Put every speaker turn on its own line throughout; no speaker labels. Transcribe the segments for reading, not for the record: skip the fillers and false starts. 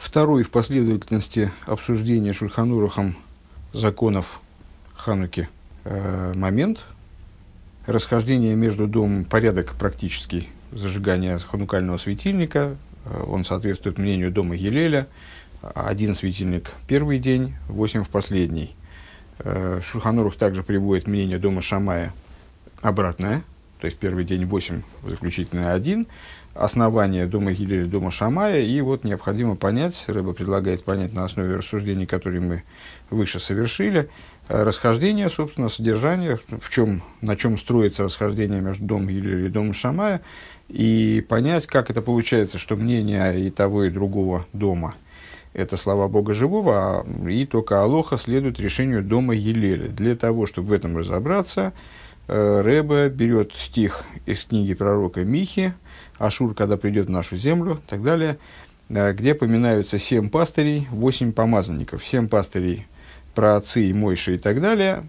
Второй в последовательности обсуждения Шульхан Арухом законов Хануки момент расхождения между домом, порядок практический зажигания ханукального светильника, он соответствует мнению дома Гилеля, 1 светильник первый день, 8 в последний. Шульхан Арух также приводит мнение дома Шамая обратное, то есть первый день 8, заключительный 1, основание дома Гилеля, дома Шамая, и вот необходимо понять, Рэбе предлагает понять на основе рассуждений, которые мы выше совершили, расхождение, собственно, содержание, на чем строится расхождение между домом Гилеля и домом Шамая, и понять, как это получается, что мнение и того, и другого дома – это слова Бога Живого, и только Алоха следует решению дома Гилеля. Для того, чтобы в этом разобраться, Рэбе берет стих из книги пророка Михи, Ашур, когда придет в нашу землю, и так далее, где поминаются 7 пастырей, 8 помазанников. 7 пастырей, праотцы и Мойша и так далее,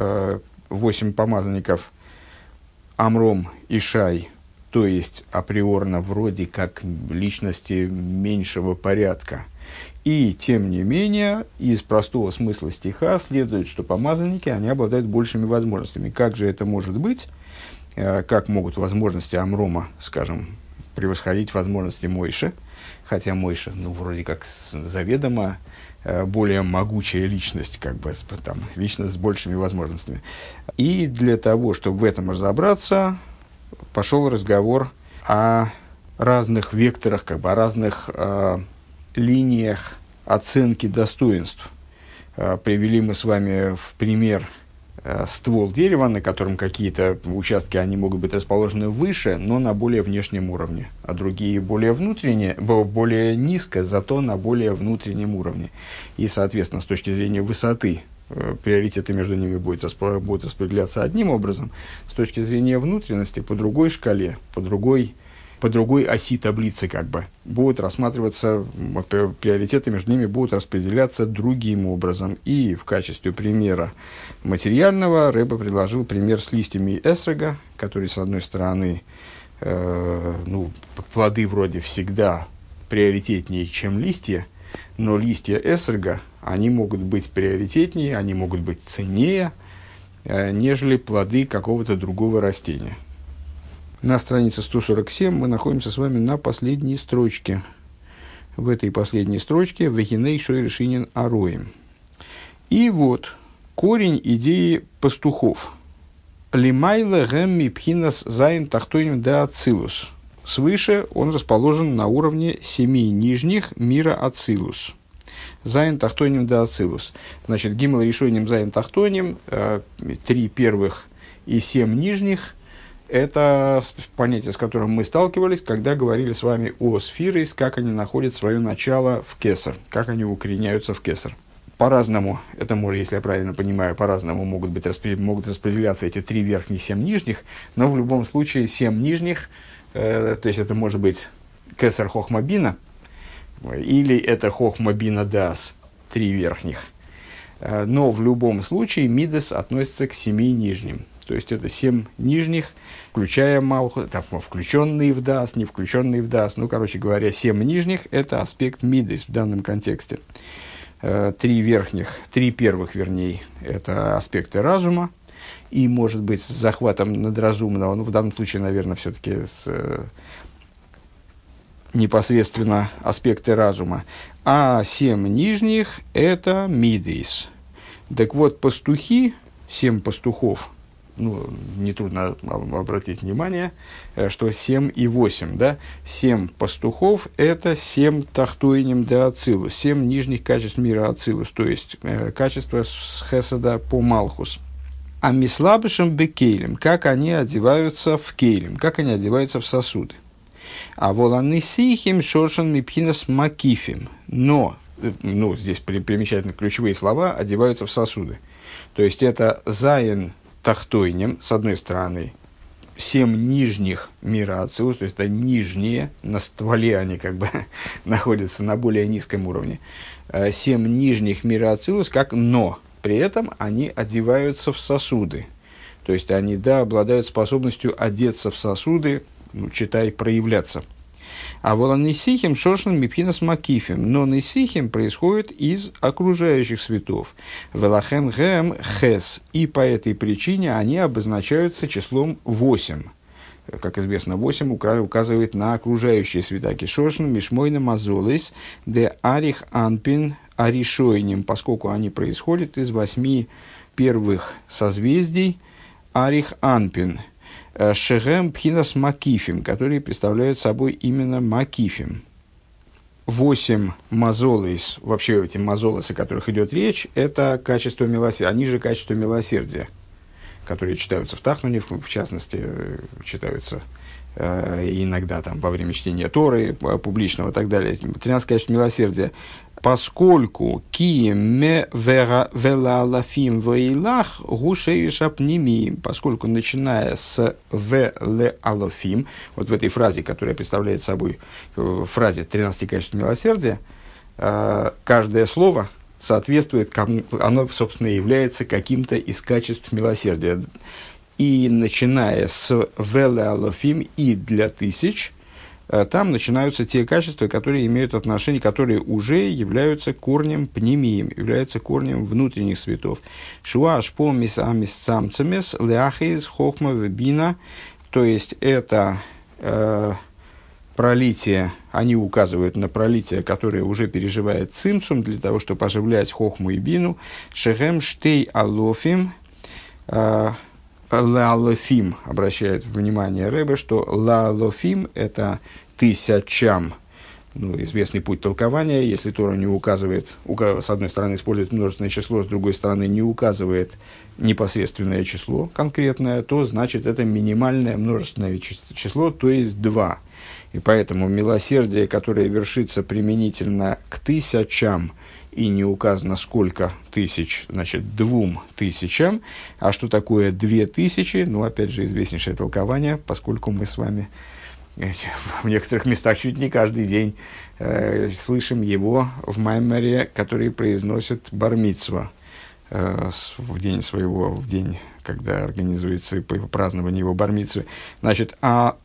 8 помазанников Амром и Шай, то есть априорно вроде как личности меньшего порядка. И, тем не менее, из простого смысла стиха следует, что помазанники, они обладают большими возможностями. Как же это может быть? Как могут возможности Амрома, скажем, превосходить возможности Мойши? Хотя Мойша, вроде как заведомо более могучая личность, личность с большими возможностями. И для того, чтобы в этом разобраться, пошел разговор о разных векторах, о разных линиях оценки достоинств. Привели мы с вами в пример ствол дерева, на котором какие-то участки они могут быть расположены выше, но на более внешнем уровне, а другие более низко, зато на более внутреннем уровне. И, соответственно, с точки зрения высоты, приоритеты между ними будут распределяться одним образом, с точки зрения внутренности по другой шкале, по другой оси таблицы будут рассматриваться, приоритеты между ними будут распределяться другим образом. И в качестве примера материального Рэбе предложил пример с листьями эсрога, который, с одной стороны, плоды вроде всегда приоритетнее, чем листья, но листья эсрога, они могут быть приоритетнее, они могут быть ценнее, нежели плоды какого-то другого растения. На странице 147 мы находимся с вами на последней строчке. В этой последней строчке «Вехиней шойрешинин ароим». И вот корень идеи пастухов. «Лимайла гэмми пхинас зайн тахтойним да ацилус». Свыше он расположен на уровне 7 нижних мира ацилус. Зайн тахтойним да ацилус. Значит, гимл решением зайн тахтойним, 3 первых и 7 нижних. Это понятие, с которым мы сталкивались, когда говорили с вами о сфирис, как они находят свое начало в кесар, как они укореняются в кесар. По-разному, это может, если я правильно понимаю, по-разному могут распределяться эти 3 верхних, 7 нижних, но в любом случае 7 нижних, то есть это может быть кесар хохма бина, или это хохма бина дас, 3 верхних. Но в любом случае мидас относится к 7 нижним. То есть это 7 нижних, включая Малхус, включенные в Дас, не включенные в Дас. 7 нижних – это аспект Мидас в данном контексте. 3 первых, это аспекты разума. И, может быть, с захватом надразумного, в данном случае, наверное, все-таки непосредственно аспекты разума. А 7 нижних – это Мидас. Так вот, пастухи, 7 пастухов, нетрудно обратить внимание, что 7 и 8, 7 пастухов – это 7 тахтойним да ацилус, 7 нижних качеств мира ацилус, то есть качества хесада по Малхус. А мислабышем бекейлем, как они одеваются в кейлем, как они одеваются в сосуды. А воланы сихим шоршан мипхинас макифим, но, здесь примечательно ключевые слова, одеваются в сосуды. То есть это заин тахтойним, с одной стороны, 7 нижних мира ацилус, то есть это нижние, на стволе они находятся на более низком уровне. 7 нижних мира ацилус, но при этом они одеваются в сосуды. То есть они, обладают способностью одеться в сосуды, читай, проявляться. А воланисихим шошен мипхинас макифим. Но нисихим происходит из окружающих светов. Велахен гэм хэс. И по этой причине они обозначаются числом 8. Как известно, 8 указывает на окружающие света. Кишошен мишмойна мазолис де арих анпин аришойним, поскольку они происходят из 8 первых созвездий арих анпин. Шегем пхинас макифим, которые представляют собой именно макифим. 8 мазолис, вообще эти мазолисы, о которых идет речь, это качество милосердия, они же качество милосердия, которые читаются в Тахмане, в частности, читаются иногда там, во время чтения Торы, публичного и так далее. 13 качеств милосердия. Поскольку киме велалафим вейлах гушеишапнимиим, поскольку начиная с велалафим, вот в этой фразе, которая представляет собой фразе 13 качеств милосердия, каждое слово соответствует, оно, собственно, является каким-то из качеств милосердия. И начиная с велалафим и для тысяч, там начинаются те качества, которые имеют отношение, которые уже являются корнем пнемием, являются корнем внутренних светов. Шуа шпо мисамис цамцемес ляхейс хохма вебина, то есть это пролитие, они указывают на пролитие, которое уже переживает цимцум, для того, чтобы оживлять хохму и бину. Шехем штей алофим, лалофим, обращает внимание Ребе, что лалофим – это тысячам. Ну, известный путь толкования, если Тора не указывает, с одной стороны использует множественное число, с другой стороны не указывает непосредственное число конкретное, то значит это минимальное множественное число, то есть 2. И поэтому милосердие, которое вершится применительно к тысячам, и не указано сколько тысяч, значит, 2000. А что такое 2000? Ну, опять же, известнейшее толкование, поскольку мы с вами в некоторых местах чуть не каждый день слышим его в маймере, который произносит бар мицва в день, когда организуется празднование его бар мицвы. Значит,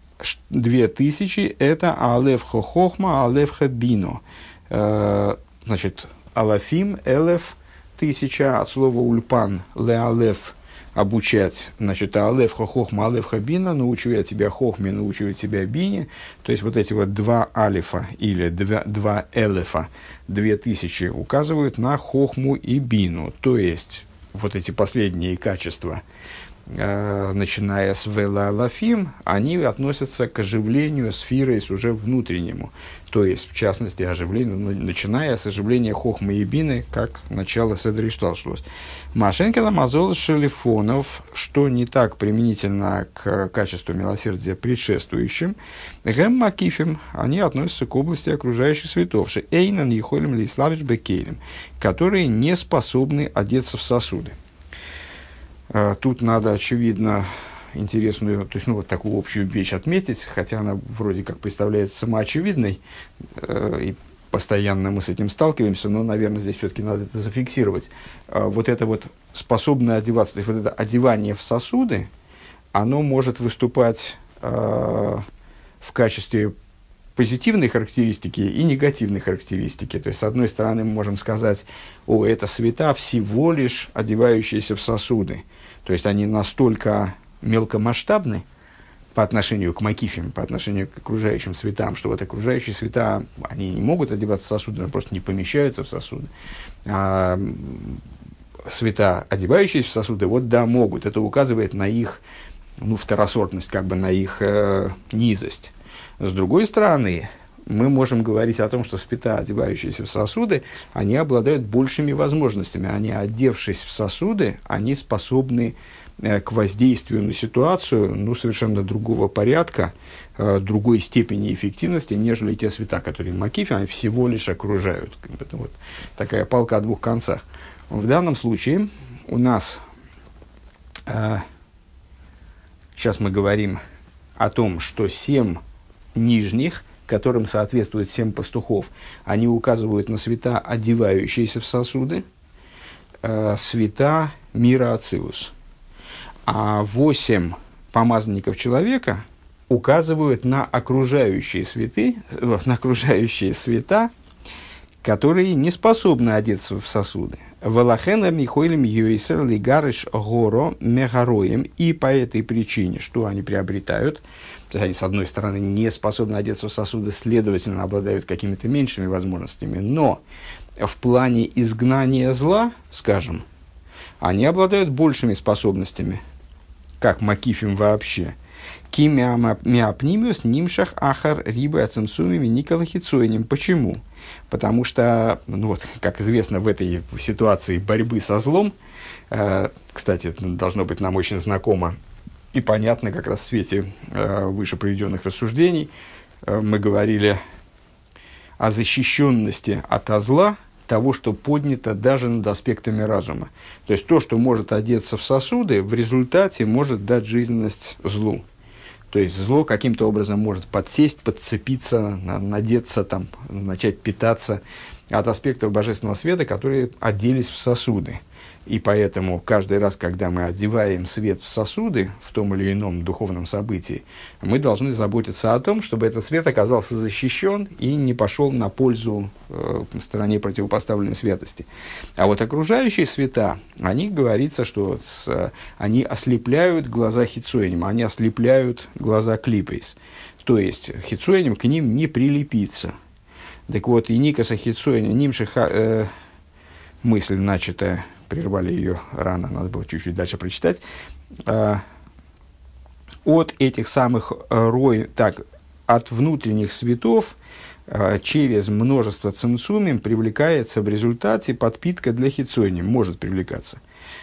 2000 это алеф хохохма, алеф хабино. Значит, алафим, элеф, 1000, от слова ульпан, леалеф, обучать, значит, алеф хохохма, алеф хабина, научу я тебя хохме, научу я тебя бине, то есть вот эти вот 2 алифа или 2 элефа, 2000 указывают на хохму и бину, то есть вот эти последние качества, начиная с велалафим, они относятся к оживлению сферы уже внутреннему. То есть, в частности, оживлению, начиная с оживления хохмы и бины, как начало седри шталшлос. Машенкина мазол шелефонов, что не так применительно к качеству милосердия предшествующим, гэм макифим, они относятся к области окружающих светов, эйнан ехолем лейславиш бекейлем, которые не способны одеться в сосуды. Тут надо, очевидно, интересную, то есть, вот такую общую вещь отметить, хотя она вроде как представляется самоочевидной, и постоянно мы с этим сталкиваемся, но, наверное, здесь все-таки надо это зафиксировать. Вот это вот способное одеваться, то есть, вот это одевание в сосуды, оно может выступать в качестве позитивной характеристики и негативной характеристики. То есть, с одной стороны, мы можем сказать, это света всего лишь одевающиеся в сосуды. То есть, они настолько мелкомасштабны по отношению к макифим, по отношению к окружающим светам, что вот окружающие света, они не могут одеваться в сосуды, они просто не помещаются в сосуды. А света, одевающиеся в сосуды, вот да, могут. Это указывает на их второсортность, как бы на их низость. С другой стороны, мы можем говорить о том, что света, одевающиеся в сосуды, они обладают большими возможностями. Они, одевшись в сосуды, они способны к воздействию на ситуацию совершенно другого порядка, другой степени эффективности, нежели те света, которые макифи, они всего лишь окружают. Это вот такая палка о двух концах. В данном случае у нас, сейчас мы говорим о том, что 7 нижних, которым соответствует 7 пастухов, они указывают на света, одевающиеся в сосуды, света мира Ацилус. А 8 помазанников человека, указывают на окружающие света, которые не способны одеться в сосуды. Валахена Михоилем Юисер Лигарыш Горо Мегароем. И по этой причине, что они приобретают, то есть они, с одной стороны, не способны одеться в сосуды, следовательно, обладают какими-то меньшими возможностями, но в плане изгнания зла, скажем, они обладают большими способностями, как Макифим вообще. Кимиапнимиус нимшах ахар рибы ацинсумими николахицойним. Почему? Потому что, как известно, в этой ситуации борьбы со злом, кстати, это должно быть нам очень знакомо и понятно как раз в свете выше приведенных рассуждений, мы говорили о защищенности от зла, того, что поднято даже над аспектами разума. То есть, то, что может одеться в сосуды, в результате может дать жизненность злу. То есть, зло каким-то образом может подсесть, подцепиться, надеться, там, начать питаться от аспектов божественного света, которые оделись в сосуды. И поэтому каждый раз, когда мы одеваем свет в сосуды в том или ином духовном событии, мы должны заботиться о том, чтобы этот свет оказался защищен и не пошел на пользу стороне противопоставленной святости. А вот окружающие света, о них говорится, что они ослепляют глаза хицуэним, они ослепляют глаза клипейс. То есть хицуэним к ним не прилепится. Так вот, и никаса хицуэним нимшиха, мысль начатая, прервали ее рано, надо было чуть-чуть дальше прочитать. От этих самых от внутренних светов через множество цимцумим привлекается в результате подпитка для хицойним, может привлекаться.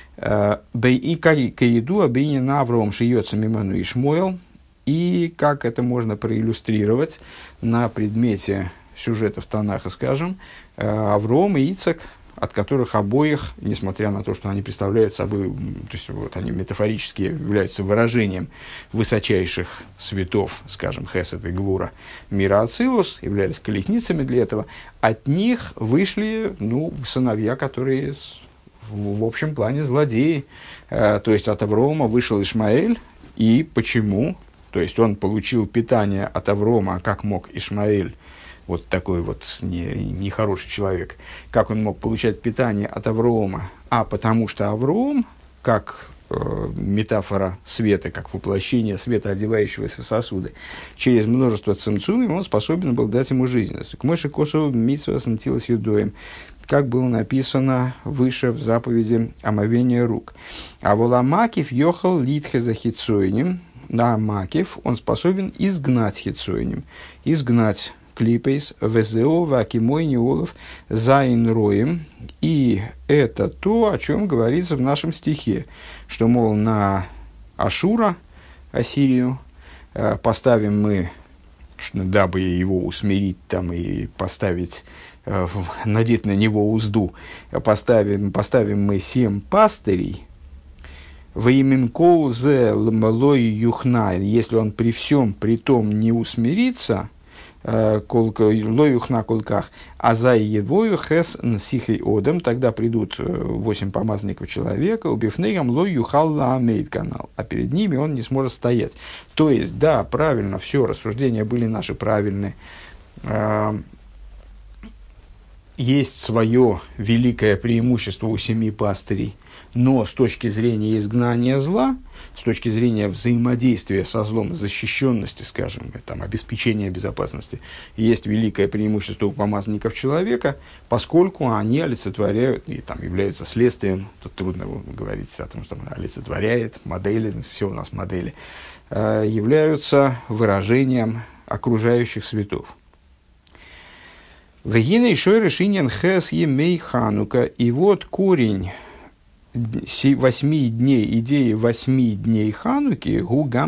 И каиду обинин Авром шиется миману и Шмуэл. И как это можно проиллюстрировать на предмете сюжетов Танаха, скажем, Авром и Ицхак, от которых обоих, несмотря на то, что они представляют собой, то есть вот они метафорически являются выражением высочайших светов, скажем, Хесед и Гвура, мира Ацилус, являлись колесницами для этого, от них вышли сыновья, которые в общем плане злодеи. То есть от Аврома вышел Ишмаэль, и почему? То есть он получил питание от Аврома, как мог Ишмаэль, вот такой вот нехороший человек, как он мог получать питание от Аврома? Потому что Авром, как метафора света, как воплощение света, одевающегося в сосуды, через множество цимцумим он способен был дать ему жизненность. К мыши косу митсва сантилас юдоем, как было написано выше в заповеди омовения рук. А воламакив йохал литхе за хитсойним, на макив он способен изгнать хитсойним, изгнать клипейс, ВЗО, Вакимой, Неолов, Зайн Роем. И это то, о чем говорится в нашем стихе, что, мол, на Ашура, Ассирию, поставим мы, дабы его усмирить там и поставить, надеть на него узду, поставим мы 7 пастырей, Ваиминкоу зе лой юхна, если он при всем при том не усмирится, лоюхна колках, а за его хес сихей одем, тогда придут 8 помазанников человека, убивнегам лоюхал ламейт канал, а перед ними он не сможет стоять. То есть, да, правильно, все, рассуждения были наши правильные. Есть свое великое преимущество у 7 пастырей, но с точки зрения изгнания зла, с точки зрения взаимодействия со злом, защищенности, скажем, там, обеспечения безопасности, есть великое преимущество у помазанников человека, поскольку они олицетворяют и там, являются следствием, тут трудно говорить о том, что олицетворяет, модели, все у нас модели, являются выражением окружающих светов. Вегина еще решением хэс емей ханука, и вот корень 8 дней, идеи 8 дней Хануки,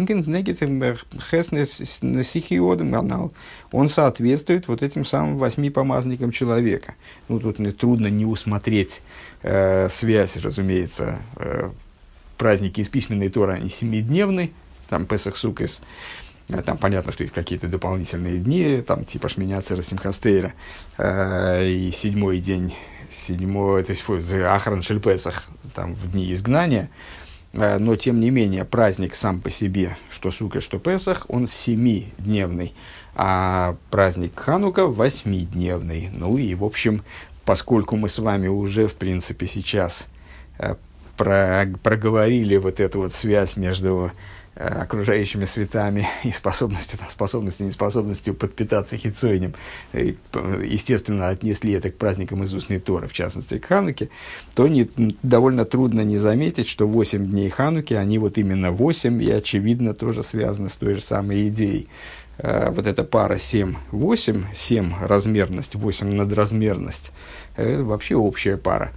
он соответствует вот этим самым 8 помазанникам человека. Тут мне трудно не усмотреть связь, разумеется. Праздники из письменной Торы, они 7-дневные, там Песах Суккос, там понятно, что есть какие-то дополнительные дни, там типа Шмини Ацерес Симхас-Тейра, и 7-й день, то есть Ахран Шель Песах, там в дни изгнания, но тем не менее праздник сам по себе, что Суккот, что Песах, он 7-дневный, а праздник Ханука 8-дневный. Ну и, в общем, поскольку мы с вами уже, в принципе, сейчас проговорили вот эту вот связь между окружающими светами и способностью, неспособностью подпитаться хицойнем, естественно, отнесли это к праздникам из устной Торы, в частности, к Хануке, то довольно трудно не заметить, что 8 дней Хануки, они вот именно 8, и, очевидно, тоже связаны с той же самой идеей. Вот эта пара 7-8, 7 размерность, 8 надразмерность, это вообще общая пара.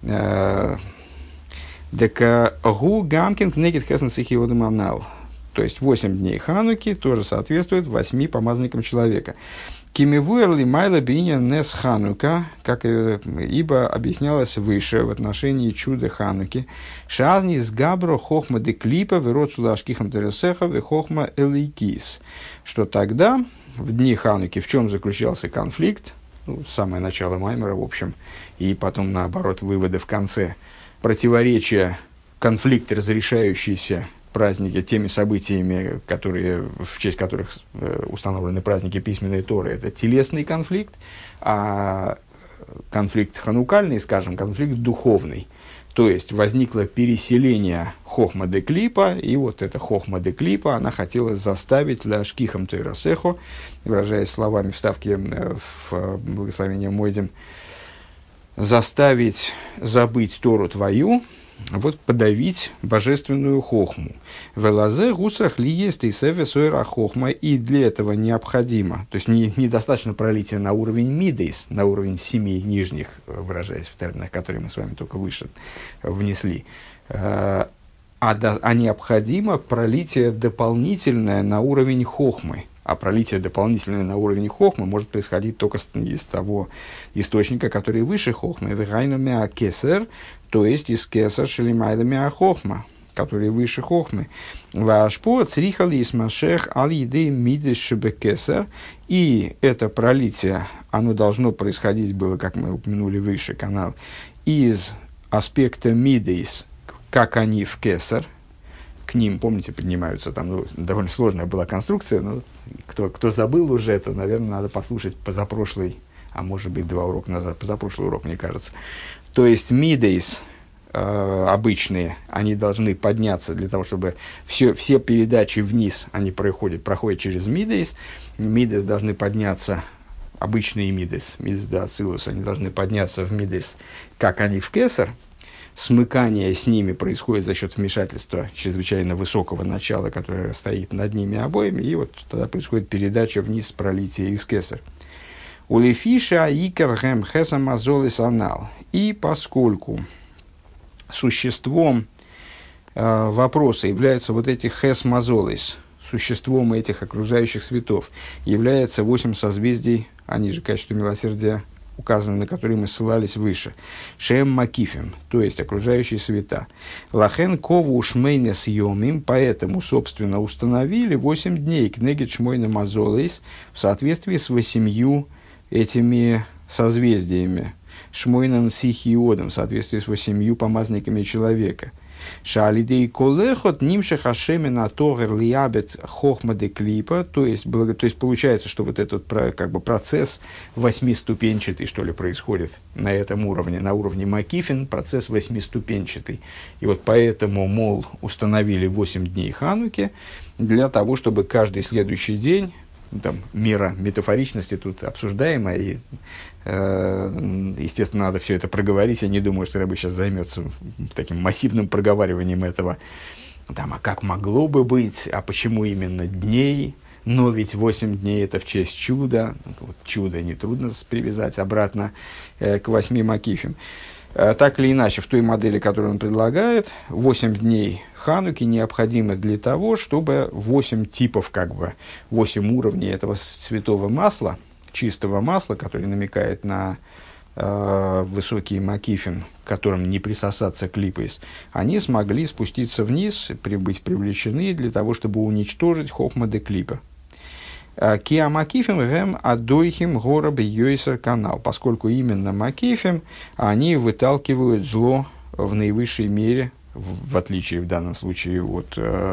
Гу гамкин кнегит хесен сихиодым анал. То есть 8 дней Хануки тоже соответствует 8 помазанникам человека. Кимивуэрли майла биня нес Ханука, как ибо объяснялось выше в отношении чуда Хануки. Шазни с габро хохма де клипа верот сулашкихам тересеха ве хохма элейкис. Что тогда, в дни Хануки, в чем заключался конфликт, самое начало Маймера, в общем, и потом, наоборот, выводы в конце, противоречия, конфликт, разрешающийся праздники теми событиями, в честь которых установлены праздники письменной Торы, это телесный конфликт, а конфликт ханукальный, скажем, конфликт духовный. То есть возникло переселение хохма де клипа, и вот эта хохма де клипа, она хотела заставить ляшкихам тойрасехо, выражаясь словами вставки в благословение Мойдем, заставить забыть Тору твою, вот подавить божественную хохму. Велазе гусах ли есть и севе сойра хохма, и для этого необходимо, то есть недостаточно пролития на уровень мидейс, на уровень 7 нижних, выражаясь в терминах, которые мы с вами только выше внесли, а необходимо пролитие дополнительное на уровень хохмы. А пролитие дополнительное на уровень хохмы может происходить только из того источника, который выше хохмы, то есть из кесар шелимайда хохма, который выше хохмы. Вашпо црихали из машех аль-еды мидес шебекесар. И это пролитие, оно должно происходить было, как мы упомянули выше, канал, из аспекта мидейс, как они в кесар. К ним, помните, поднимаются, там довольно сложная была конструкция, но кто забыл уже, то, наверное, надо послушать позапрошлый, а может быть 2 урока назад, позапрошлый урок, мне кажется. То есть мидейс обычные, они должны подняться для того, чтобы все передачи вниз, они проходят через мидейс. Мидейс должны подняться, обычные мидейс да ацилус, они должны подняться в мидейс, как они в кесар. Смыкание с ними происходит за счет вмешательства чрезвычайно высокого начала, которое стоит над ними обоими, и вот тогда происходит передача вниз, пролития из кесар. Улефиша икер гэм хэсам азолис анал. И поскольку существом вопроса являются вот эти хэс мазолис, существом этих окружающих светов является 8 созвездий, они же качество милосердия указаны, на которые мы ссылались выше. Шем макифим, то есть окружающие света. Лахен кову шмейнес йомим, поэтому, собственно, установили 8 дней кнегет шмойна мазолейс в соответствии с 8 этими созвездиями. Шмойнан сихиодом, в соответствии с 8 помазанниками человека. Шалидей колехот нимших ашемена тогер лиабет хохма де клипа, то есть получается, что вот этот процесс 8-ступенчатый, что ли, происходит на этом уровне, на уровне макифин, процесс 8-ступенчатый. И вот поэтому, мол, установили 8 дней Хануки для того, чтобы каждый следующий день, там, мера метафоричности тут обсуждаемая, и, естественно, надо все это проговорить. Я не думаю, что Рэбе сейчас займется таким массивным проговариванием этого. Там, а как могло бы быть, а почему именно дней? Но ведь 8 дней – это в честь чуда. Вот чудо нетрудно привязать обратно к 8 макифим. Так или иначе, в той модели, которую он предлагает, 8 дней Хануки необходимо для того, чтобы 8 типов, 8 уровней этого святого масла, чистого масла, который намекает на высокий макифин, к которым не присосаться клипейс, они смогли спуститься вниз, быть привлечены для того, чтобы уничтожить хохма де клипа. Киа макифим гэм адойхим гора бьёйсер канал, поскольку именно макифим они выталкивают зло в наивысшей мере, в отличие в данном случае от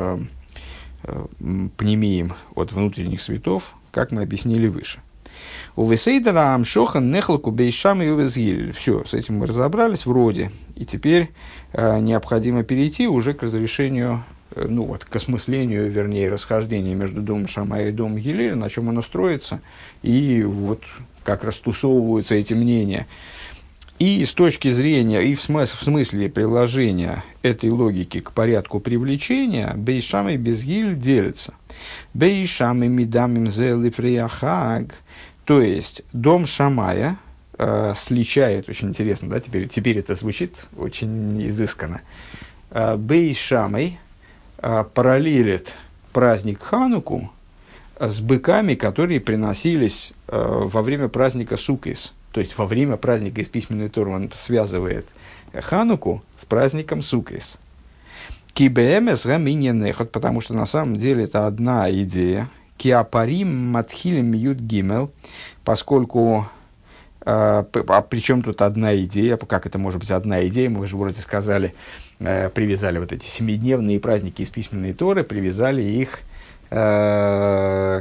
пнемиим, от внутренних светов, как мы объяснили выше. У Весейдера Амшохан Нехлаку Бейшам и Увезгиль. Все, с этим мы разобрались вроде. И теперь необходимо перейти уже к разрешению, к осмыслению, вернее, расхождения между домом Шамая и домом Гилеля, на чем оно строится, и вот как растусовываются эти мнения. И с точки зрения, и в смысле приложения этой логики к порядку привлечения, Бейшам и Безгиль делятся. Бейшам и Мидамим Зелифриахаг. То есть, дом Шамая сличает, очень интересно, да, теперь это звучит очень изысканно. Бейшамай параллелит праздник Хануку с быками, которые приносились во время праздника Суккос. То есть, во время праздника из письменной Торы он связывает Хануку с праздником Суккос. Кибеэмес гаминьянехот, потому что на самом деле это одна идея. Киапарим матхилем ют гимел, поскольку, причем тут одна идея, как это может быть одна идея, мы же вроде сказали, привязали вот эти 7-дневные праздники из письменной Торы, привязали их к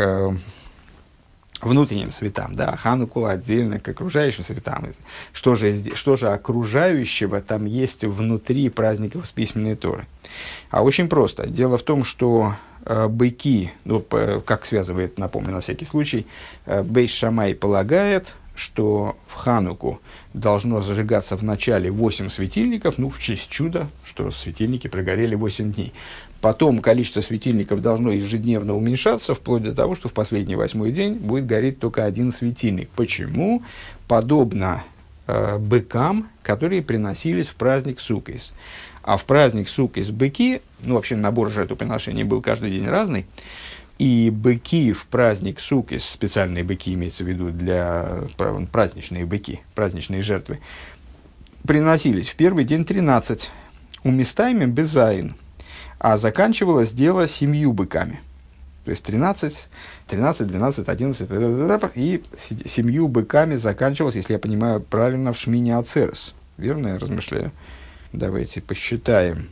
внутренним светам, да, Хануку отдельно к окружающим светам. Что же окружающего там есть внутри праздников из письменной Торы? А очень просто. Дело в том, что быки, как связывает, напомню на всякий случай, Бейш Шамай полагает, что в Хануку должно зажигаться в начале 8 светильников, в честь чуда, что светильники прогорели 8 дней. Потом количество светильников должно ежедневно уменьшаться, вплоть до того, что в последний 8-й день будет гореть только один светильник. Почему? Подобно быкам, которые приносились в праздник Суккос. А в праздник Суккос быки, вообще набор жертвоприношений был каждый день разный, и быки в праздник Суккос, специальные быки имеется в виду для праздничные быки, праздничные жертвы, приносились в первый день 13, уместами безаин, а заканчивалось дело 7 быками. То есть 13, 12, 11, и 7 быками заканчивалось, если я понимаю правильно, в Шмини Ацерес. Верно я размышляю? Давайте посчитаем.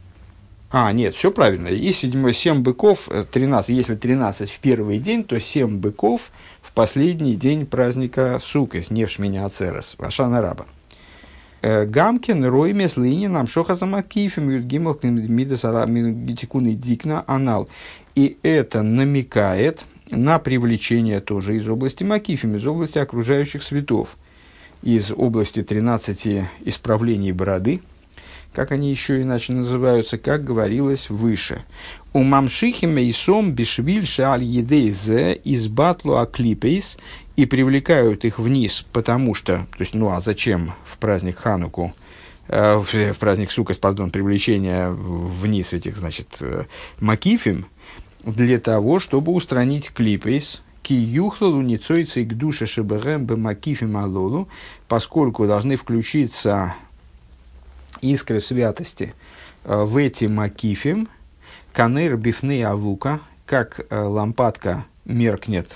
Нет, все правильно. И 7 быков, 13. Если 13 в первый день, то 7 быков в последний день праздника Суккос, не в Шмини Ацерес, в Ашана Раба. Гамкин, Роймес, Линин, Амшоха Замакифим, Юдгимал, Мидасарамитикун и Дикна, Анал. И это намекает на привлечение тоже из области Макифим, из области окружающих светов, из области 13 исправлений бороды, как они еще иначе называются, как говорилось выше. У мамшихи мейсом бишвиль шааль едейзе из батлу аклипейс, и привлекают их вниз, потому что, то есть, зачем в праздник Хануку, в праздник Суккос, привлечение вниз этих, макифим, для того, чтобы устранить клипейс, ки юхлалу ницойцы к душе шеберэм бе макифим алолу, поскольку должны включиться искры святости в эти макифим, канер бифны авука, как лампадка меркнет,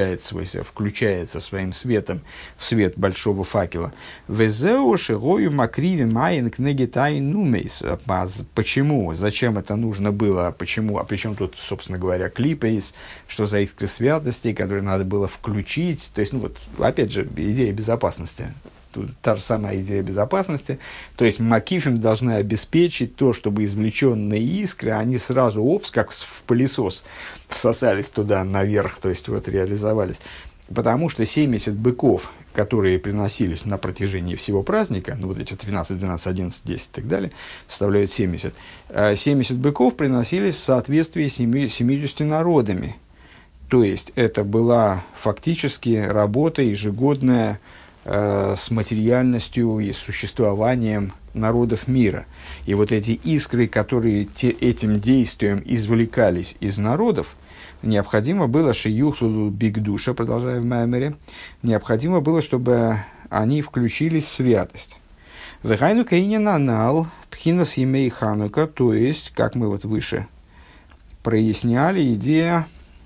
включается своим светом в свет большого факела. Везеу шигою макриви маин кнегитай нумейс. Почему? Зачем это нужно было? Почему? А причем тут, собственно говоря, клипейс, что за искры святости, которые надо было включить. То есть, опять же, идея безопасности. Тут та же самая идея безопасности. То есть, макифим должны обеспечить то, чтобы извлеченные искры, они сразу, как в пылесос, всосались туда наверх, то есть, реализовались. Потому что 70 быков, которые приносились на протяжении всего праздника, эти 13, 12, 11, 10 и так далее, составляют 70. 70 быков приносились в соответствии с 70 народами. То есть, это была фактически работа ежегодная, с материальностью и существованием народов мира. И вот эти искры, которые этим действием извлекались из народов, необходимо было шиюхлулу бигдуша, продолжая в Маймере, необходимо было, чтобы они включились в святость. Вехайну каинин анал пхинас емей ханука, то есть, как мы выше проясняли, идея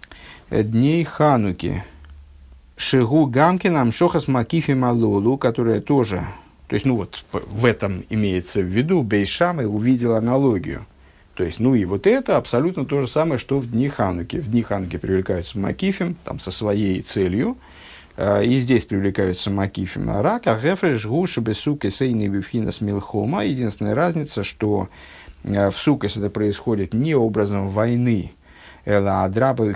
дней Хануки, Шигу Гамкин Амшохас Макифи Малолу, которая тоже То есть, ну вот в этом имеется в виду, Бейс Шамай увидел аналогию. То есть, ну и вот это абсолютно то же самое, что в дни Хануки. В дни Хануки привлекаются Макифим, там со своей целью, и здесь привлекаются Макифим. А рака, гефреш, гуша, бесуки, сейни, бифхинас, милхома. Единственная разница, что в сукас это происходит не образом войны, а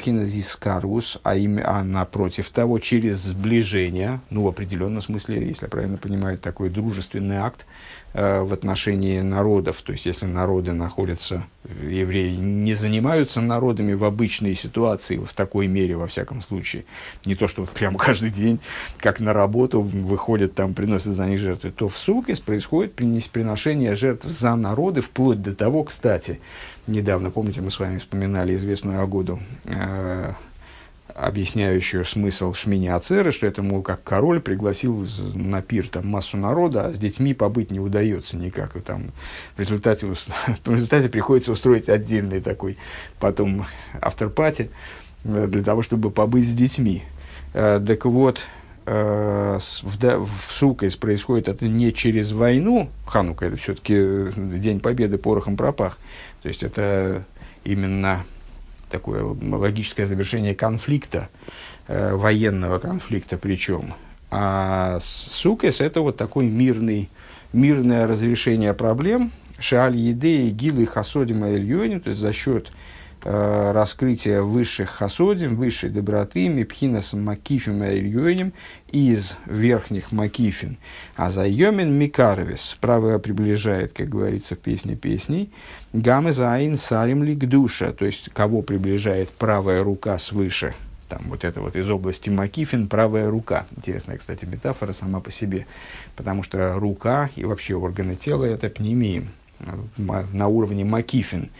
напротив того, через сближение, ну, в определенном смысле, если я правильно понимаю, такой дружественный акт в отношении народов. То есть, если народы находятся, евреи не занимаются народами в обычной ситуации, в такой мере, во всяком случае, не то, что прямо каждый день, как на работу, выходят там, приносят за них жертвы, то в Суккот происходит приношение жертв за народы, вплоть до того, кстати, недавно, помните, мы с вами вспоминали известную Агоду, объясняющую смысл Шмини Ацеры, что это, мол, как король пригласил на пир там, массу народа, а с детьми побыть не удается никак. И там, в результате приходится устроить отдельный такой потом after-party для того, чтобы побыть с детьми. Так вот, в Суккот происходит это не через войну. Ханука — это все-таки День Победы порохом пропах. То есть это именно такое логическое завершение конфликта, военного конфликта причем. А Суккот — это вот такое мирное разрешение проблем. Шааль едеи гилу и хасодим альёним, то есть за счет раскрытия высших хасодим, высшей доброты, мипхинасом макифим и альёним, из верхних макифин. А за йомин микарвис, правое приближает, как говорится в песне песней, гамы заин сарим лик душа, то есть кого приближает правая рука свыше. Там вот это вот из области макифин, правая рука. Интересная, кстати, метафора сама по себе, потому что рука и вообще органы тела — это пнемиим на уровне макифин.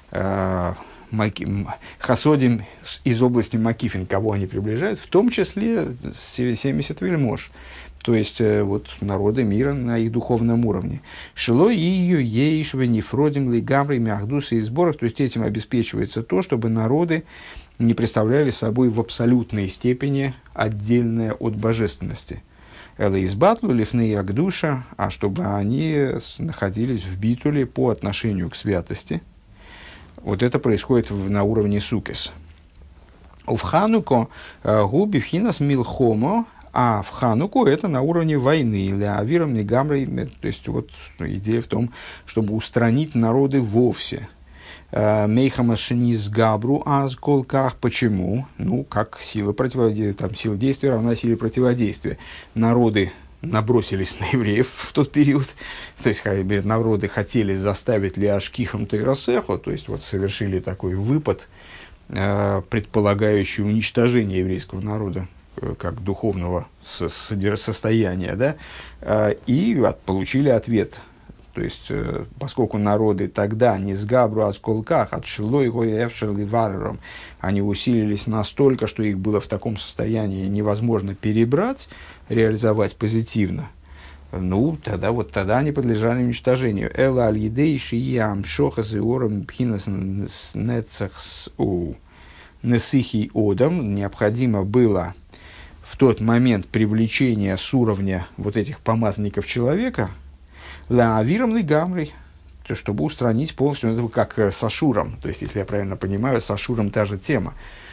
Хасодим из области макифин, кого они приближают, в том числе 70 вельмож, то есть вот народы мира на их духовном уровне. Шило ее ейшве нефродим лигамры мяхдусы и сборах, то есть этим обеспечивается то, чтобы народы не представляли собой в абсолютной степени отдельное от божественности. Эла избатлу лифны агдуша, а чтобы они находились в битуле по отношению к святости. Вот это происходит на уровне Суккот. В Хануку губи хинас милхомо, а в Хануку это на уровне войны, или авиром негамрой, то есть вот идея в том, чтобы устранить народы вовсе. Мейхамашинис габру азколках. Почему? Ну, как сила противодействия, там сила действия равна силе противодействия. Народы набросились на евреев в тот период, то есть народы хотели заставить Лиашкихам Тейрасеху, то есть вот совершили такой выпад, предполагающий уничтожение еврейского народа как духовного состояния, да, и получили ответ. То есть, поскольку народы тогда не с Габру, а с Колках, от Шилой, Гоевшел и Варером, они усилились настолько, что их было в таком состоянии невозможно перебрать, реализовать позитивно, ну, тогда они подлежали уничтожению. Эла аль-едей шиям шохас и орам пхинас нецахс у несихий одам. Необходимо было в тот момент привлечения с уровня вот этих помазанников человека, ла авиром ли гамрой, чтобы устранить полностью, это как с Ашуром. То есть, если я правильно понимаю, с Ашуром та же тема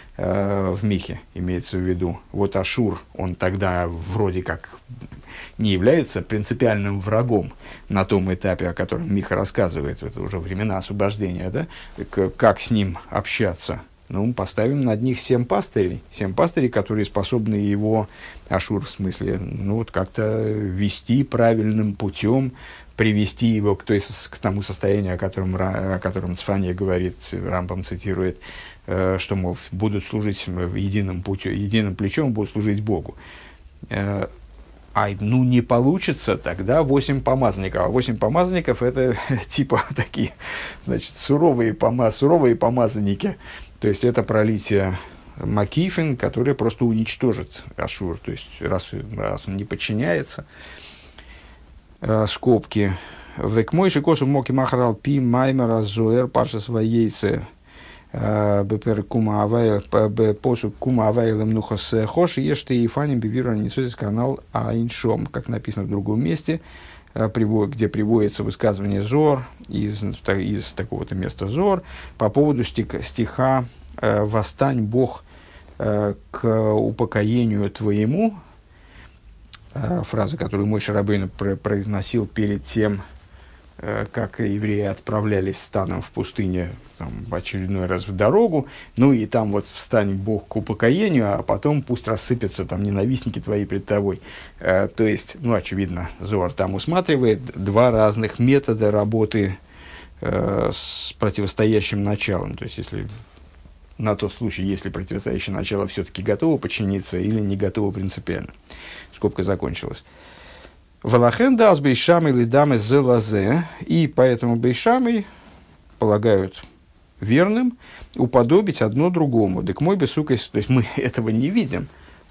в Михе имеется в виду. Вот Ашур, он тогда вроде как не является принципиальным врагом на том этапе, о котором Миха рассказывает, это уже времена освобождения, да? Как с ним общаться. Ну, поставим над них 7 пастырей, которые способны его, Ашур в смысле, ну, вот как-то вести правильным путем, привести его к тому состоянию, о котором Цфания говорит, Рамбам цитирует, что, мол, будут служить единым плечом, будут служить Богу. Ну, не получится, тогда 8 помазанников. А 8 помазанников — это типа такие, значит, суровые помазанники. То есть, это пролитие Макифин, которое просто уничтожит Ашур. То есть, раз он не подчиняется, скобки. Век мой шикосу моки махарал пи маймера зоэр парша своейце Бепер кума авайл, посук кума авайлем нухас хош, ешты и фаним бивиру несотис канал айншом, как написано в другом месте, где приводится высказывание Зор из такого-то места Зор по поводу стиха «Восстань, Бог, к упокоению твоему», фраза, которую Моше Рабейну произносил перед тем, как евреи отправлялись станом в пустыне там, в очередной раз в дорогу, ну и там вот встань Бог к упокоению, а потом пусть рассыпятся там ненавистники твои пред тобой. То есть, ну, очевидно, Зоар там усматривает два разных метода работы с противостоящим началом. То есть, если на тот случай, если противостоящее начало все-таки готово подчиниться или не готово принципиально. Скобка закончилась. Валахен дас бейшамы лидамы зелазе, и поэтому бейшамы полагают верным уподобить одно другому. Так мой бесукой, то есть мы этого не видим,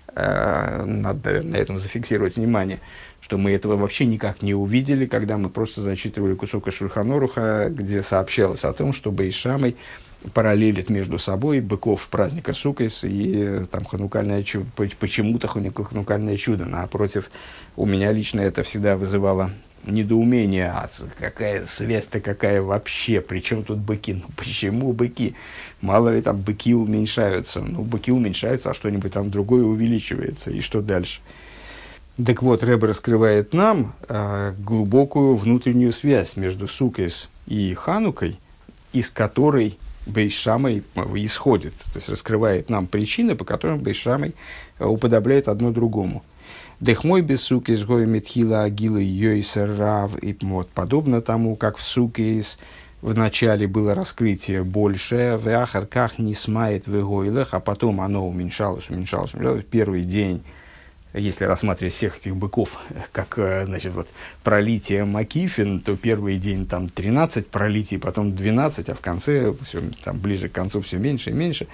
надо на этом зафиксировать внимание, что мы этого вообще никак не увидели, когда мы просто зачитывали кусок из Шульхан Аруха, где сообщалось о том, что бейшамы параллелит между собой быков праздника Суккос и там ханукальное чудо, почему-то ханукальное чудо. Напротив, у меня лично это всегда вызывало недоумение, а какая связь-то какая вообще, при чем тут быки? Ну, почему быки? Мало ли там быки уменьшаются. Ну, быки уменьшаются, а что-нибудь там другое увеличивается. И что дальше? Так вот, Ребе раскрывает нам глубокую внутреннюю связь между Суккос и Ханукой, из которой Бейс Шамай исходит, то есть раскрывает нам причины, по которым Бейс Шамай уподобляет одно другому. Дехмой без Суккос гой метхила агила йойсер рав, и вот подобно тому, как в Суккос в начале было раскрытие большее, в ахарках не смает в игойлах, а потом оно уменьшалось. В первый день, если рассматривать всех этих быков как, значит, вот, пролитие Макифин, то первый день там 13 пролитий, потом 12, а в конце, все, там, ближе к концу все меньше и меньше.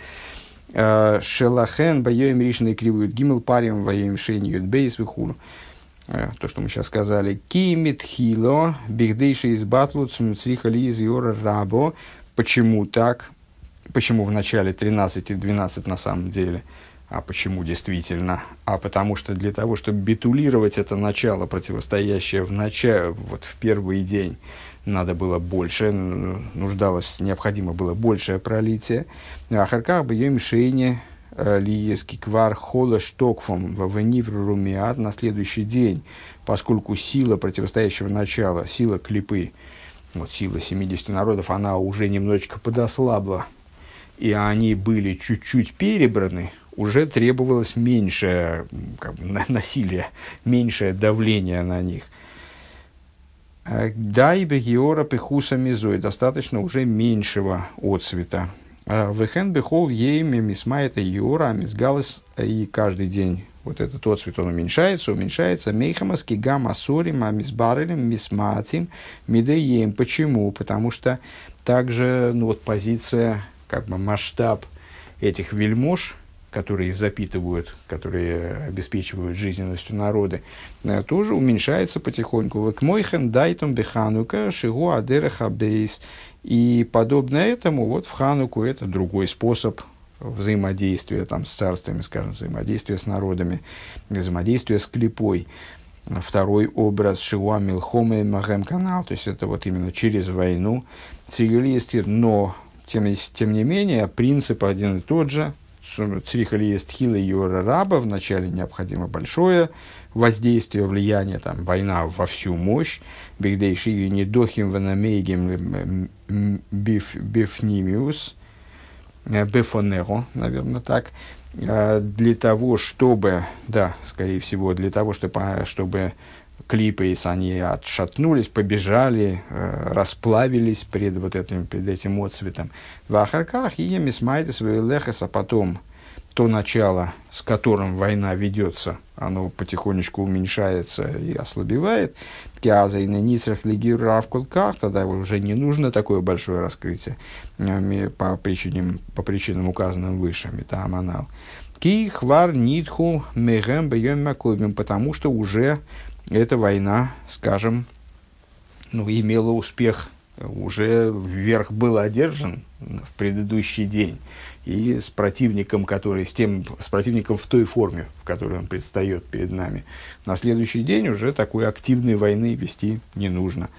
Шелахен боем ришные кривают гимл парим воем шеньют бейс вихур. То, что мы сейчас сказали. Кимит хило бигдейши из батлут црихали из йора рабо. Почему так? Почему в начале 13 и 12 на самом деле? А почему действительно? А потому что для того, чтобы битулировать это начало, противостоящее вот в первый день, надо было больше, необходимо было большее пролитие. А харках бы ее мишени лиески квар хола штокфом в ниврумиат на следующий день, поскольку сила противостоящего начала, сила клипы, вот сила 70 народов, она уже немножечко подослабла, и они были чуть-чуть перебраны, уже требовалось меньшее насилие, меньшее давление на них. Дай бегиора пехуса мизой, достаточно уже меньшего отцвета. Вехен бехол ейме мисмайта йора мизгалас, и каждый день вот этот отцвет, он уменьшается. Мейхамас кигам асорим амисбарелем мисматим мидеем. Почему? Потому что также позиция, масштаб этих вельмож, которые запитывают, которые обеспечивают жизненностью народы, тоже уменьшается потихоньку. Кмойхен дайтом беханука шигу адереха бейс. И подобно этому, вот в Хануку это другой способ взаимодействия там, с царствами, скажем, взаимодействия с народами, взаимодействия с клипой. Второй образ Шигуа Милхоме Махем Канал, то есть это вот именно через войну. Но, тем не менее, принцип один и тот же. Црихалиест хила йора раба, вначале необходимо большое воздействие, влияние, там, война во всю мощь, бигдейши не дохим ванамейгем бифнимиус, бефонеро, наверное, так, для того, чтобы, да, скорее всего, для того, чтобы клипы, они отшатнулись, побежали, расплавились перед этим отцветом. В ахарках и мисмайтес вейлехес, а потом то начало, с которым война ведется, оно потихонечку уменьшается и ослабевает. Киаза и на ницрах легирура в кулках, тогда уже не нужно такое большое раскрытие по причинам указанным выше. Метааманал. Ки хвар нитху мегем бьем маковим, потому что уже эта война, скажем, имела успех уже верх был одержан в предыдущий день, и с противником, с противником в той форме, в которой он предстает перед нами, на следующий день уже такой активной войны вести не нужно.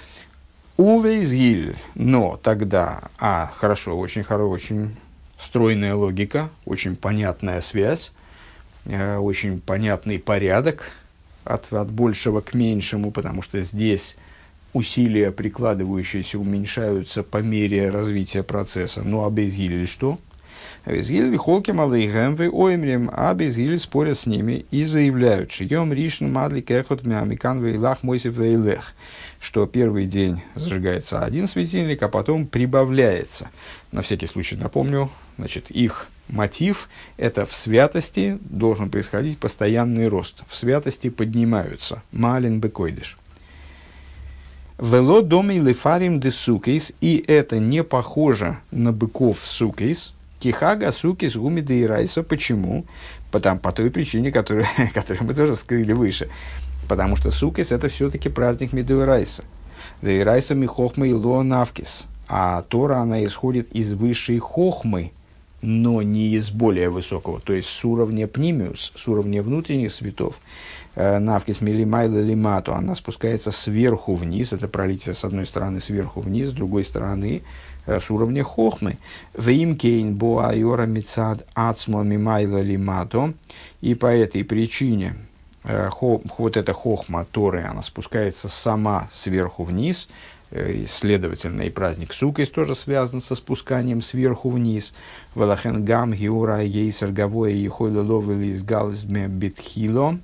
Увейзгиль, но тогда, хорошо, очень стройная логика, очень понятная связь, очень понятный порядок от большего к меньшему, потому что здесь усилия, прикладывающиеся, уменьшаются по мере развития процесса. Ну, а безгиль что? Безгиль холки малейхэм вы оймрем, а безгиль спорят с ними и заявляют, шьем ришн мадли кэхот мямикан вейлах мойсев вейлех, что первый день зажигается один светильник, а потом прибавляется. На всякий случай напомню, значит, их мотив – это в святости должен происходить постоянный рост. В святости поднимаются. Малин бекойдыш. Вело доми лефарим де сукейс, и это не похоже на быков сукейс. Кихага сукейс гуми де ирайса. Почему? По той причине, которую мы тоже вскрыли выше. Потому что сукейс – это все-таки праздник Медуэрайса. Дейрайса ми хохмы и ло навкис. А Тора, она исходит из высшей хохмы, но не из более высокого, то есть с уровня пнимиус, с уровня внутренних светов. Навкис милимайла лимату, она спускается сверху вниз, это пролитие с одной стороны сверху вниз, с другой стороны с уровня хохмы. Веймкейн боайора мицад ацмо мимайла лимату, и по этой причине вот эта хохма Торы, она спускается сама сверху вниз, и, следовательно, и праздник Суккот тоже связан со спусканием сверху вниз. Валахен гам геура ейсер гавоя ехойла ловели из галзме битхило.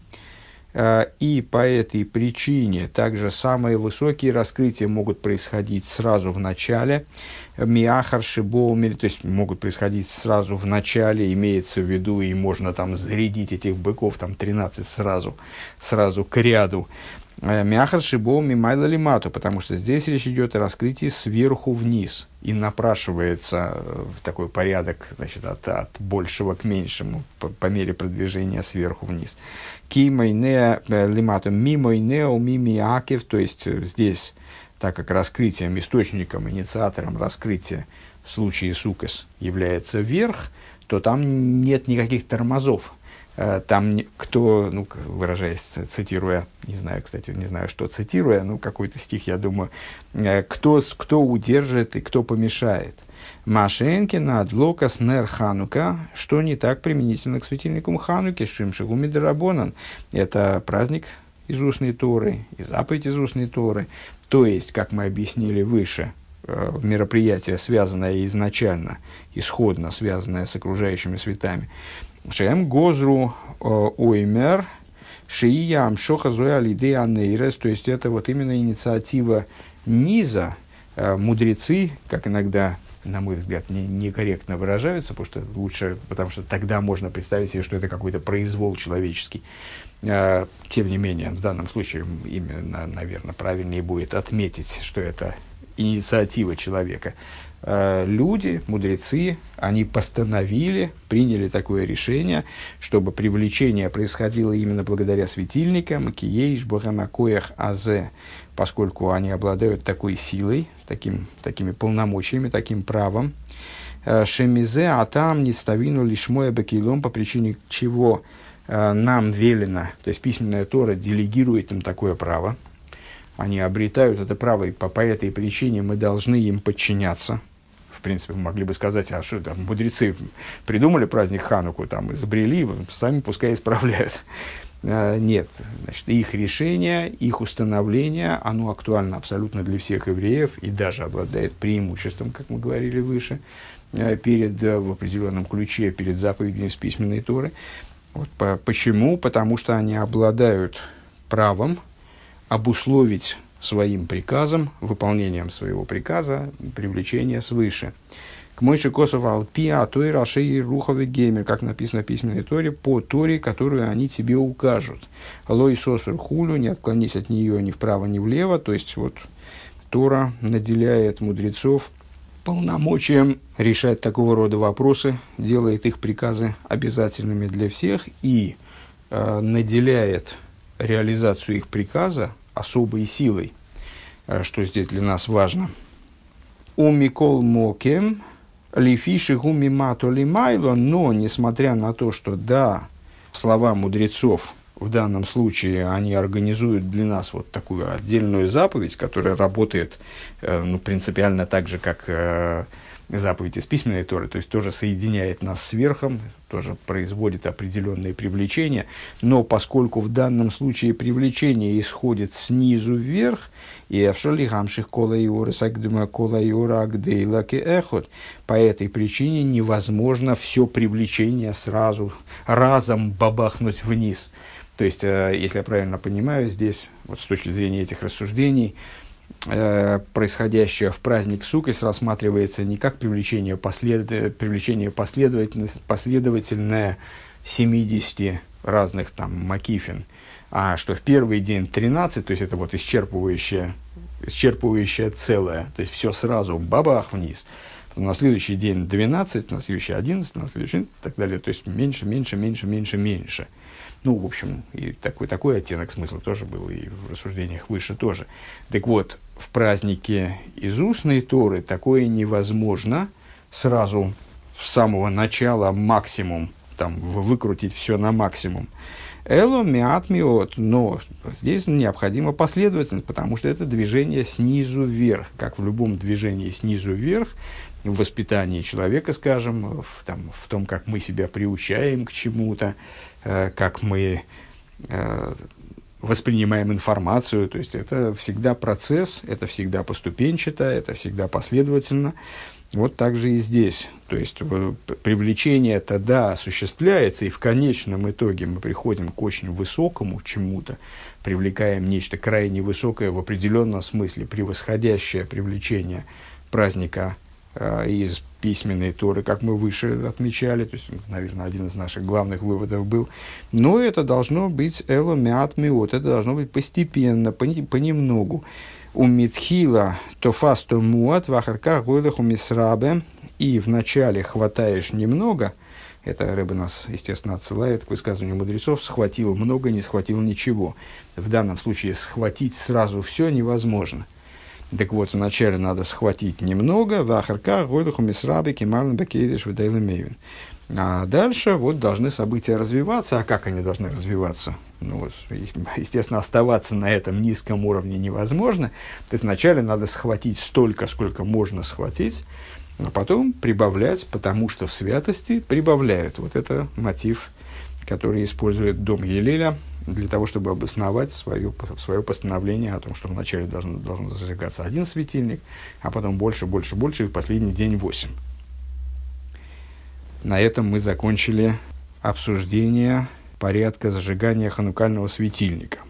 И по этой причине также самые высокие раскрытия могут происходить сразу в начале. Миахар шибоумер, то есть могут происходить сразу в начале, имеется в виду, и можно там зарядить этих быков, там 13 сразу к ряду. Мяхар шибо мимайла лимату, потому что здесь речь идет о раскрытии сверху вниз. И напрашивается такой порядок, значит, от большего к меньшему по мере продвижения сверху вниз. Кимайне лимату мимойнео мимиакев, то есть здесь, так как раскрытием, источником, инициатором раскрытия в случае суккос является верх, то там нет никаких тормозов. Там кто, выражаясь, цитируя, не знаю, что цитируя, какой-то стих, я думаю, кто удержит и кто помешает. Машенкина адлокас нер ханука, что не так применительно к светильнику Хануки, шимшигу мидрабонан. Это праздник из устной Торы, и заповедь из устной Торы. То есть, как мы объяснили выше, мероприятие, связанное изначально, исходно связанное с окружающими светами. Шем гозру оймер шиям шохазуя лиды анейрес, то есть это вот именно инициатива низа. Мудрецы, как иногда, на мой взгляд, некорректно выражаются, потому что тогда можно представить себе, что это какой-то произвол человеческий. Тем не менее, в данном случае именно, наверное, правильнее будет отметить, что это инициатива человека. Люди, мудрецы, они приняли такое решение, чтобы привлечение происходило именно благодаря светильникам, киейш богамакоях азе, поскольку они обладают такой силой, такими полномочиями, таким правом. Шемизе атам ниставину лишмоя бакилом, по причине чего нам велено, то есть письменная Тора делегирует им такое право. Они обретают это право, и по этой причине мы должны им подчиняться. В принципе, мы могли бы сказать, а что там, мудрецы придумали праздник Хануку, там, изобрели, сами пускай исправляют. Нет, значит, их решение, их установление, оно актуально абсолютно для всех евреев и даже обладает преимуществом, как мы говорили выше, в определенном ключе перед заповедями из письменной Торы. Вот почему? Потому что они обладают правом обусловить своим приказом, выполнением своего приказа, привлечение свыше. К Мойше Косов Алпия, а той Рашей Руховый Геймер, как написано в письменной Торе, по Торе, которую они тебе укажут. Лой Сосур Хулю, не отклонись от нее ни вправо, ни влево. То есть, вот, Тора наделяет мудрецов полномочием решать такого рода вопросы, делает их приказы обязательными для всех и наделяет реализацию их приказа особой силой, что здесь для нас важно. У Микол Мокем, лифиши гуми мату лимайло, но, несмотря на то, что да, слова мудрецов в данном случае, они организуют для нас вот такую отдельную заповедь, которая работает принципиально так же, как заповедь из письменной Торы, то есть тоже соединяет нас с верхом, тоже производит определенные привлечения, но поскольку в данном случае привлечение исходит снизу вверх, и по этой причине невозможно все привлечение сразу, разом бабахнуть вниз. То есть, если я правильно понимаю, здесь, вот с точки зрения этих рассуждений, происходящее в праздник Суккот рассматривается не как привлечение последовательное 70 разных там макифин, а что в первый день 13, то есть это вот исчерпывающее целое, то есть все сразу бабах вниз, на следующий день 12, на следующий 11, на следующий и так далее, то есть меньше. Ну, в общем, и такой оттенок смысла тоже был, и в рассуждениях выше тоже. Так вот, в празднике из устной Торы такое невозможно сразу с самого начала максимум, там, выкрутить все на максимум. Эло миат миот, но здесь необходима последовательность, потому что это движение снизу вверх, как в любом движении снизу вверх, в воспитании человека, скажем, в том, как мы себя приучаем к чему-то, как мы воспринимаем информацию, то есть это всегда процесс, это всегда поступенчато, это всегда последовательно. Вот так же и здесь. То есть привлечение тогда осуществляется, и в конечном итоге мы приходим к очень высокому чему-то, привлекаем нечто крайне высокое, в определенном смысле превосходящее привлечение праздника из письменной Торы, как мы выше отмечали, то есть, наверное, один из наших главных выводов был. Но это должно быть эло меат меот, это должно быть постепенно, понемногу. У митхила то фасто муат вахарка гойлах у мисрабе, и вначале хватаешь немного, это Рэбе нас, естественно, отсылает к высказыванию мудрецов, схватил много, не схватил ничего. В данном случае схватить сразу все невозможно. Так вот, вначале надо схватить немного, вахарка гойлах у мисрабе кемарлен бакейдиш вдайлы мейвин. А дальше вот должны события развиваться. А как они должны развиваться? Ну, вот, естественно, оставаться на этом низком уровне невозможно. То есть вначале надо схватить столько, сколько можно схватить, а потом прибавлять, потому что в святости прибавляют. Вот это мотив, который использует дом Елеля для того, чтобы обосновать свое постановление о том, что вначале должен зажигаться один светильник, а потом больше, и в последний день 8. На этом мы закончили обсуждение порядка зажигания ханукального светильника.